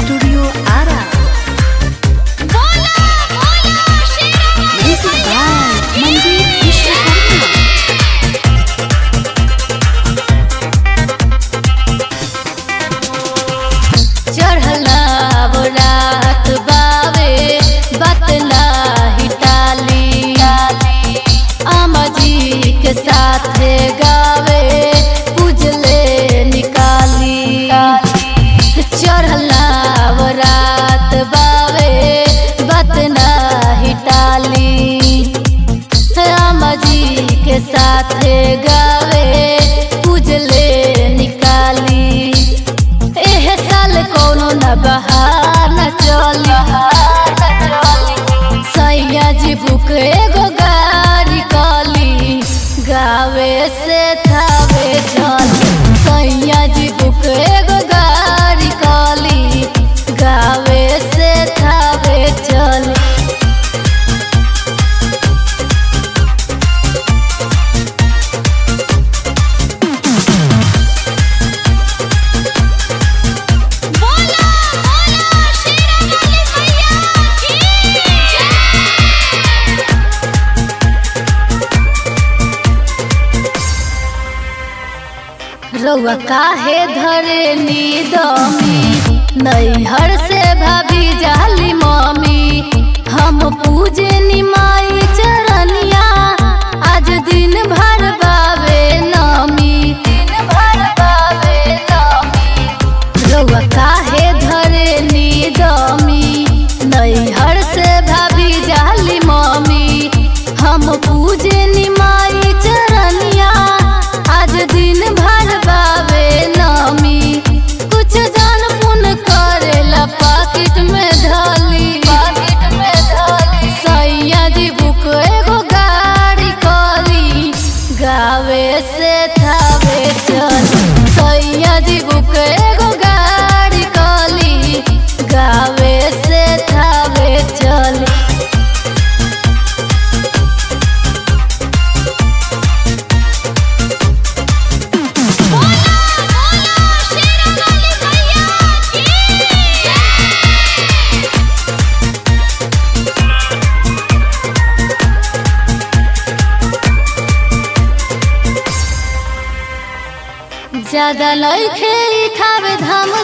Studio Ara. Music by Manjeet Vishwakarma. चढ़ला रात बावे बतला ही टाली आमा जी के साथ गावे पूजले निकाली। चढ़ला रात बावे बतना ही टाली आमा जी के साथ गावे पूजले निकाली। एह साल कोनो न बहार न चली सैया जी बुक एगो गाड़ी कली गावे से थावे चली। सैया जी बुक एगो गाड़ी कली गावे से थावे चली। रउआ काहे धरे नीदमी नैहर से भाभी जाली मम्मी। हम पूजे निमाई चरनिया आज दिन भर बावे नमी। रउआ काहे धरे नीदमी नैहर से भाभी जाली मम्मी। हम पूजे निमाई चरनिया आज दिन भर बावे नमी। कुछ जान पुन करेला पाकिट में ढाली सैया जी बुक एगो गाड़ी कली गावे से थावे चली। सैया जी बुक एगो गाड़ी कली गावे से थावे चली। ज्यादा लइखे खावे धाम